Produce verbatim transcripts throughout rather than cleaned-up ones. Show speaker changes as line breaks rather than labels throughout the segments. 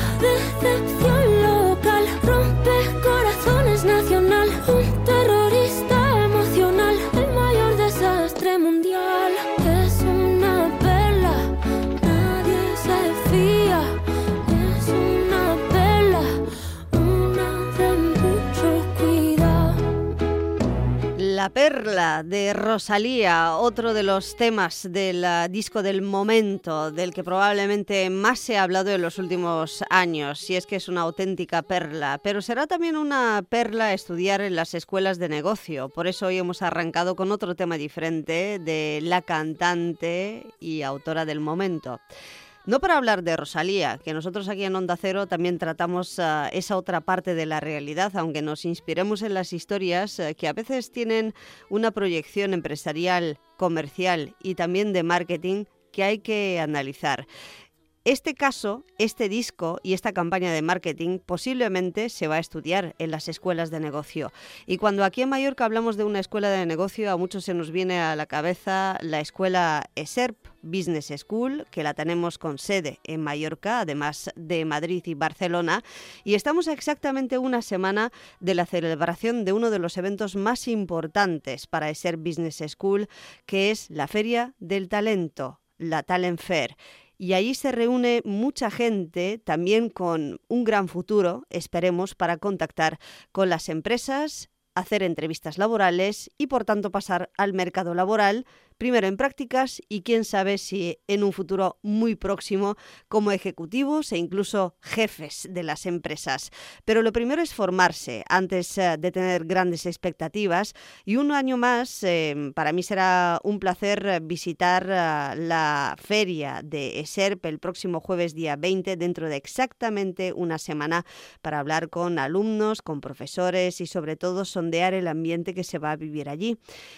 decepción local, rompe corazones nacional, un terrorista emocional, el mayor desastre mundial. Es una perla, nadie se fía. Es una perla, una de mucho cuidado.
La perla de Rosalía, otro de los temas del uh, disco del momento, del que probablemente más se ha hablado en los últimos años, y es que es una auténtica perla, pero será también una perla estudiar en las escuelas de negocio. Por eso hoy hemos arrancado con otro tema diferente de la cantante y autora del momento. No para hablar de Rosalía, que nosotros aquí en Onda Cero también tratamos uh, esa otra parte de la realidad, aunque nos inspiremos en las historias uh, que a veces tienen una proyección empresarial, comercial y también de marketing que hay que analizar. Este caso, este disco y esta campaña de marketing posiblemente se va a estudiar en las escuelas de negocio. Y cuando aquí en Mallorca hablamos de una escuela de negocio, a muchos se nos viene a la cabeza la escuela ESERP Business School, que la tenemos con sede en Mallorca, además de Madrid y Barcelona. Y estamos a exactamente una semana de la celebración de uno de los eventos más importantes para ESERP Business School, que es la Feria del Talento, la Talent Fair. Y allí se reúne mucha gente, también con un gran futuro, esperemos, para contactar con las empresas, hacer entrevistas laborales y, por tanto, pasar al mercado laboral, primero en prácticas y quién sabe si en un futuro muy próximo como ejecutivos e incluso jefes de las empresas. Pero lo primero es formarse antes uh, de tener grandes expectativas, y un año más eh, para mí será un placer visitar uh, la feria de ESERP el próximo jueves día veinte, dentro de exactamente una semana, para hablar con alumnos, con profesores y sobre todo sondear el ambiente que se va a vivir allí.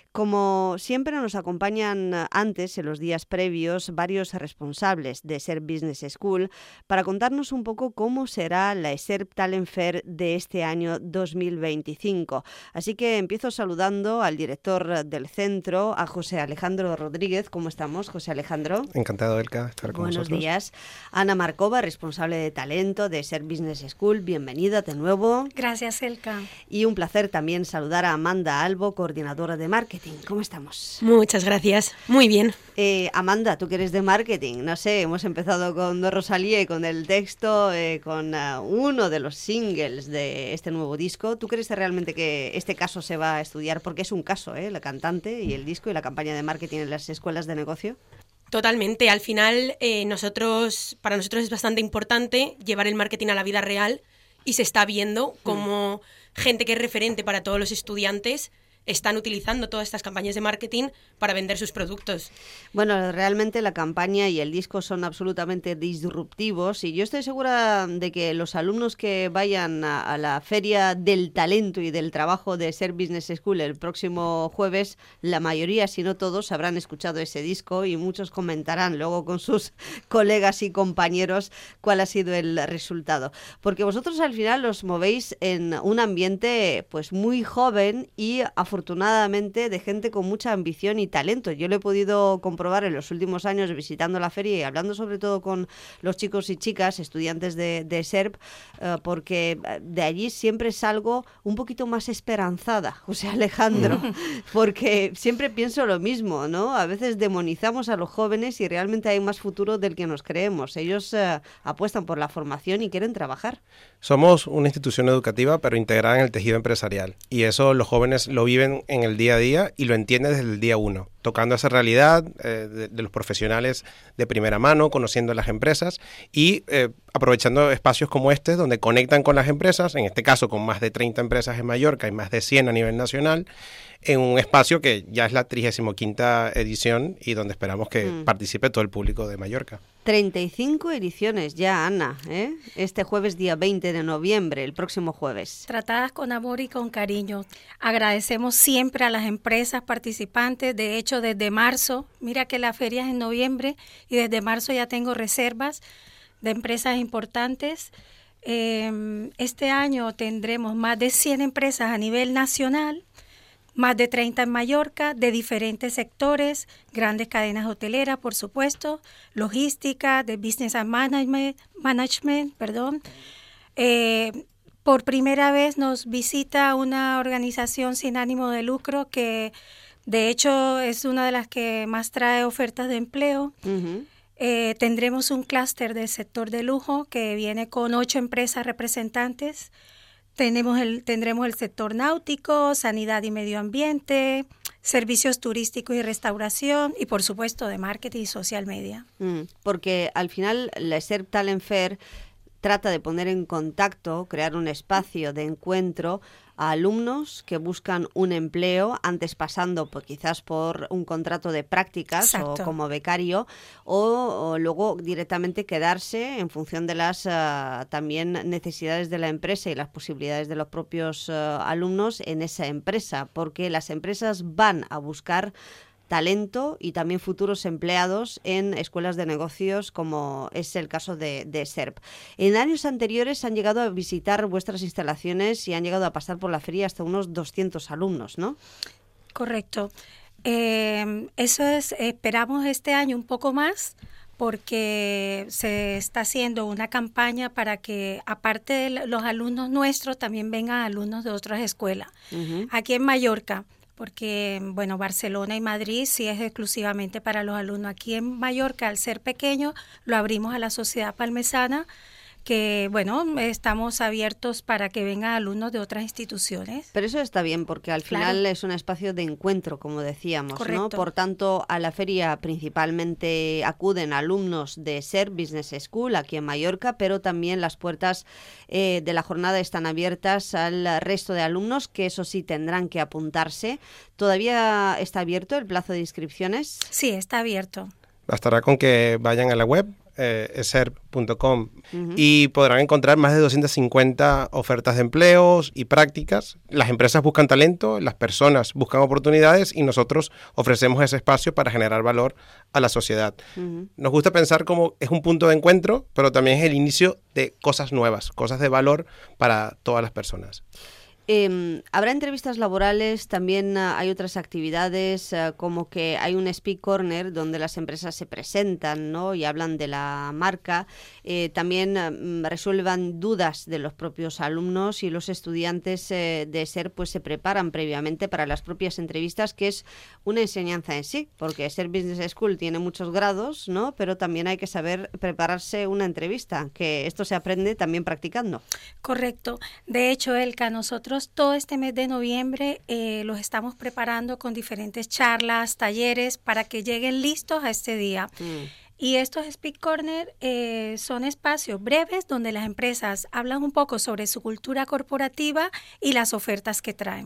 Como siempre nos acompañan antes, en los días previos, varios responsables de ESERP Business School para contarnos un poco cómo será la ESERP Talent Fair de este año dos mil veinticinco. Así que empiezo saludando al director del centro, a José Alejandro Rodríguez. ¿Cómo estamos, José Alejandro?
Encantado, Elka, de estar con
Buenos
nosotros.
Buenos días. Ana Marcova, responsable de talento de ESERP Business School. Bienvenida de nuevo.
Gracias, Elka.
Y un placer también saludar a Amanda Albo, coordinadora de marketing. ¿Cómo estamos?
Muchas gracias. Muy bien.
Eh, Amanda, tú que eres de marketing, no sé, hemos empezado con Rosalía y con el texto, eh, con uh, uno de los singles de este nuevo disco. ¿Tú crees realmente que este caso se va a estudiar? Porque es un caso, ¿eh? La cantante y el disco y la campaña de marketing en las escuelas de negocio.
Totalmente. Al final, eh, nosotros, para nosotros es bastante importante llevar el marketing a la vida real, y se está viendo como mm. gente que es referente para todos los estudiantes están utilizando todas estas campañas de marketing para vender sus productos.
Bueno, realmente la campaña y el disco son absolutamente disruptivos, y yo estoy segura de que los alumnos que vayan a, a la Feria del Talento y del Trabajo de ESERP Business School el próximo jueves, la mayoría, si no todos, habrán escuchado ese disco, y muchos comentarán luego con sus colegas y compañeros cuál ha sido el resultado. Porque vosotros al final os movéis en un ambiente pues muy joven y afortunadamente de gente con mucha ambición y talento. Yo lo he podido comprobar en los últimos años visitando la feria y hablando sobre todo con los chicos y chicas, estudiantes de, de ESERP, uh, porque de allí siempre salgo un poquito más esperanzada, José Alejandro, porque siempre pienso lo mismo, ¿no? A veces demonizamos a los jóvenes y realmente hay más futuro del que nos creemos. Ellos uh, apuestan por la formación y quieren trabajar.
Somos una institución educativa, pero integrada en el tejido empresarial, y eso los jóvenes lo viven en el día a día y lo entienden desde el día uno, tocando esa realidad eh, de, de los profesionales de primera mano, conociendo las empresas y eh, aprovechando espacios como este donde conectan con las empresas, en este caso con más de treinta empresas en Mallorca y más de cien a nivel nacional, en un espacio que ya es la trigésima quinta edición y donde esperamos que mm. participe todo el público de Mallorca.
treinta y cinco ediciones ya, Ana, ¿eh? Este jueves día veinte de noviembre, el próximo jueves.
Tratadas con amor y con cariño. Agradecemos siempre a las empresas participantes. De hecho, desde marzo, mira que la feria es en noviembre y desde marzo ya tengo reservas de empresas importantes. Eh, este año tendremos más de cien empresas a nivel nacional. más de treinta en Mallorca, de diferentes sectores, grandes cadenas hoteleras, por supuesto, logística, de business and management, management perdón. Eh, por primera vez nos visita una organización sin ánimo de lucro que de hecho es una de las que más trae ofertas de empleo. Uh-huh. Eh, tendremos un clúster del sector de lujo que viene con ocho empresas representantes. Tenemos el, tendremos el sector náutico, sanidad y medio ambiente, servicios turísticos y restauración y, por supuesto, de marketing y social media.
Mm, porque al final la SERP Talent Fair trata de poner en contacto, crear un espacio de encuentro a alumnos que buscan un empleo, antes pasando pues, quizás por un contrato de prácticas Exacto. o como becario, o, o luego directamente quedarse en función de las uh, también necesidades de la empresa y las posibilidades de los propios uh, alumnos en esa empresa, porque las empresas van a buscar talento y también futuros empleados en escuelas de negocios, como es el caso de, de SERP. En años anteriores han llegado a visitar vuestras instalaciones y han llegado a pasar por la feria hasta unos doscientos alumnos, ¿no?
Correcto. Eh, eso es, esperamos este año un poco más, porque se está haciendo una campaña para que, aparte de los alumnos nuestros, también vengan alumnos de otras escuelas. Uh-huh. Aquí en Mallorca, porque, bueno, Barcelona y Madrid sí es exclusivamente para los alumnos. Aquí en Mallorca, al ser pequeño, lo abrimos a la sociedad palmesana, que, bueno, estamos abiertos para que vengan alumnos de otras instituciones.
Pero eso está bien, porque al final claro. es un espacio de encuentro, como decíamos, Correcto. ¿no? Por tanto, a la feria principalmente acuden alumnos de SERP Business School, aquí en Mallorca, pero también las puertas eh, de la jornada están abiertas al resto de alumnos, que eso sí tendrán que apuntarse. ¿Todavía está abierto el plazo de inscripciones?
Sí, está abierto.
Bastará con que vayan a la web, eh, serp punto com, uh-huh. y podrán encontrar más de doscientas cincuenta ofertas de empleos y prácticas. Las empresas buscan talento, las personas buscan oportunidades y nosotros ofrecemos ese espacio para generar valor a la sociedad. Uh-huh. Nos gusta pensar como es un punto de encuentro, pero también es el inicio de cosas nuevas, cosas de valor para todas las personas.
Eh, habrá entrevistas laborales, también uh, hay otras actividades, uh, como que hay un Speak Corner donde las empresas se presentan, ¿no? Y hablan de la marca. Eh, también uh, resuelvan dudas de los propios alumnos y los estudiantes eh, de SERP pues se preparan previamente para las propias entrevistas, que es una enseñanza en sí, porque SERP Business School tiene muchos grados, ¿no? Pero también hay que saber prepararse una entrevista, que esto se aprende también practicando.
Correcto. De hecho, Elka, nosotros todo este mes de noviembre eh, los estamos preparando con diferentes charlas, talleres, para que lleguen listos a este día. Mm. Y estos Speak Corner eh, son espacios breves donde las empresas hablan un poco sobre su cultura corporativa y las ofertas que traen.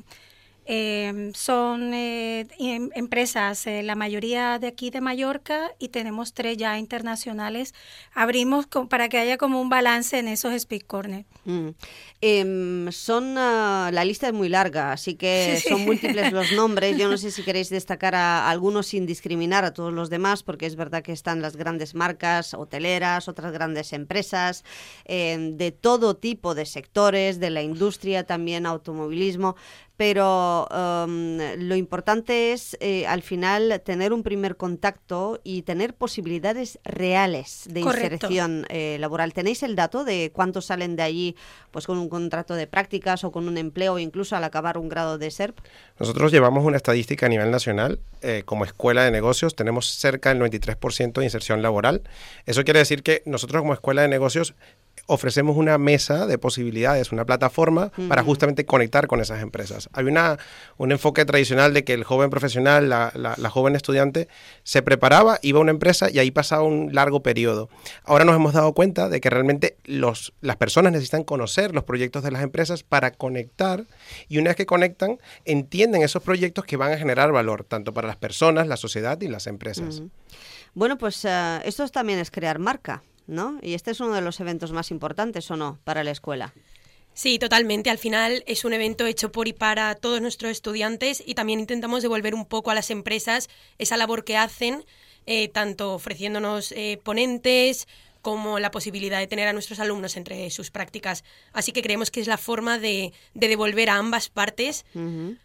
Eh, son eh, em, empresas, eh, la mayoría de aquí de Mallorca, y tenemos tres ya internacionales. Abrimos con, para que haya como un balance en esos Speak Corner.
Mm. Eh, son uh, la lista es muy larga, así que sí, son sí. múltiples los nombres. Yo no sé si queréis destacar a, a algunos sin discriminar a todos los demás, porque es verdad que están las grandes marcas hoteleras, otras grandes empresas eh, de todo tipo de sectores, de la industria, también automovilismo. Pero um, lo importante es, eh, al final, tener un primer contacto y tener posibilidades reales de Correcto. inserción eh, laboral. ¿Tenéis el dato de cuántos salen de allí pues con un contrato de prácticas o con un empleo, incluso al acabar un grado de SERP?
Nosotros llevamos una estadística a nivel nacional. Eh, como escuela de negocios tenemos cerca del noventa y tres por ciento de inserción laboral. Eso quiere decir que nosotros como escuela de negocios ofrecemos una mesa de posibilidades, una plataforma uh-huh. para justamente conectar con esas empresas. Hay una, un enfoque tradicional de que el joven profesional, la, la, la joven estudiante, se preparaba, iba a una empresa y ahí pasaba un largo periodo. Ahora nos hemos dado cuenta de que realmente los, las personas necesitan conocer los proyectos de las empresas para conectar, y una vez que conectan, entienden esos proyectos que van a generar valor, tanto para las personas, la sociedad y las empresas.
Uh-huh. Bueno, pues uh, esto también es crear marca, ¿no? Y este es uno de los eventos más importantes, ¿o no?, para la escuela.
Sí, totalmente. Al final es un evento hecho por y para todos nuestros estudiantes, y también intentamos devolver un poco a las empresas esa labor que hacen, eh, tanto ofreciéndonos eh, ponentes como la posibilidad de tener a nuestros alumnos entre sus prácticas. Así que creemos que es la forma de, de devolver a ambas partes uh-huh.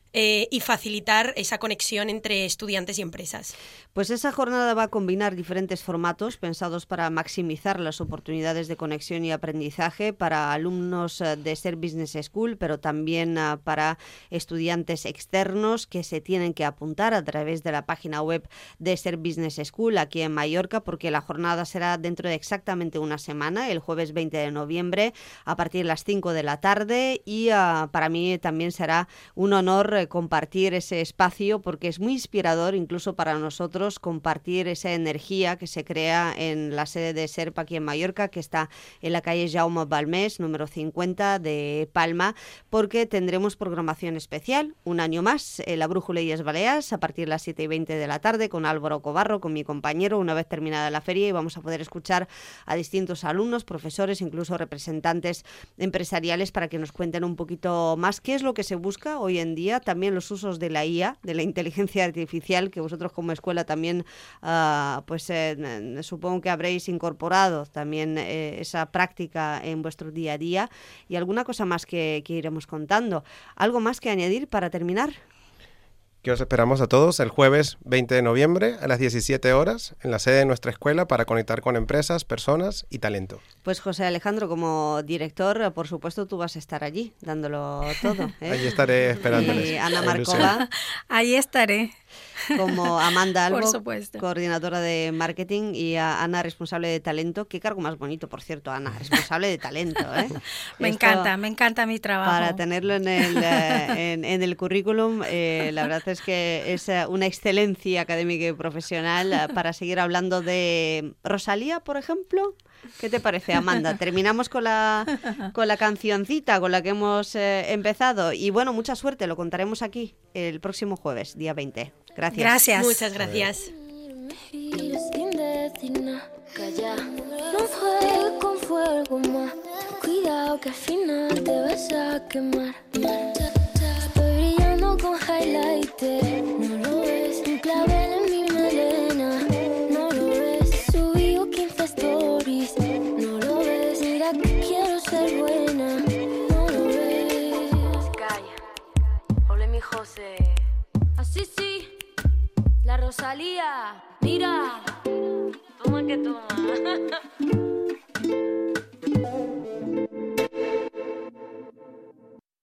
eh, y facilitar esa conexión entre estudiantes y empresas.
Pues esa jornada va a combinar diferentes formatos pensados para maximizar las oportunidades de conexión y aprendizaje para alumnos de SER Business School, pero también uh, para estudiantes externos que se tienen que apuntar a través de la página web de SER Business School aquí en Mallorca, porque la jornada será dentro de exactamente una semana, el jueves veinte de noviembre, a partir de las cinco de la tarde, y uh, para mí también será un honor eh, compartir ese espacio, porque es muy inspirador incluso para nosotros compartir esa energía que se crea en la sede de SERP aquí en Mallorca, que está en la calle Jaume Balmés, número cincuenta de Palma, porque tendremos programación especial, un año más, en la Brújula y Balears, a partir de las siete y veinte de la tarde, con Álvaro Cobarro, con mi compañero, una vez terminada la feria, y vamos a poder escuchar a distintos alumnos, profesores, incluso representantes empresariales, para que nos cuenten un poquito más qué es lo que se busca hoy en día, también los usos de la I A, de la inteligencia artificial, que vosotros como escuela también, uh, pues eh, supongo que habréis incorporado también eh, esa práctica en vuestro día a día, y alguna cosa más que, que iremos contando. ¿Algo más que añadir para terminar?
Que os esperamos a todos el jueves veinte de noviembre a las diecisiete horas en la sede de nuestra escuela para conectar con empresas, personas y talento.
Pues José Alejandro, como director, por supuesto tú vas a estar allí dándolo todo, ¿eh?
Allí estaré esperándoles.
Y Ana Marcova.
Allí estaré.
Como Amanda Albo,
por supuesto,
coordinadora de marketing, y a Ana, responsable de talento. Qué cargo más bonito, por cierto, Ana, responsable de talento, ¿eh?
Me
Esto,
encanta, me encanta mi trabajo.
Para tenerlo en el, eh, en, en el currículum, eh, la verdad es que es una excelencia académica y profesional eh, para seguir hablando de Rosalía, por ejemplo. ¿Qué te parece, Amanda? Terminamos con la, con la cancioncita con la que hemos eh, empezado. Y bueno, mucha suerte, lo contaremos aquí el próximo jueves, día veinte. Gracias.
Gracias.
Muchas gracias.
No juegues con fuego más. Cuidado que al final te vas a quemar. Estoy brillando con highlighter. No lo ves, un clavel en mi melena. No lo ves, subí quince stories. No lo ves, mira que quiero ser buena. No lo ves.
Calla, ole mi José.
Así sí, la Rosalía. Mira,
Toma que toma.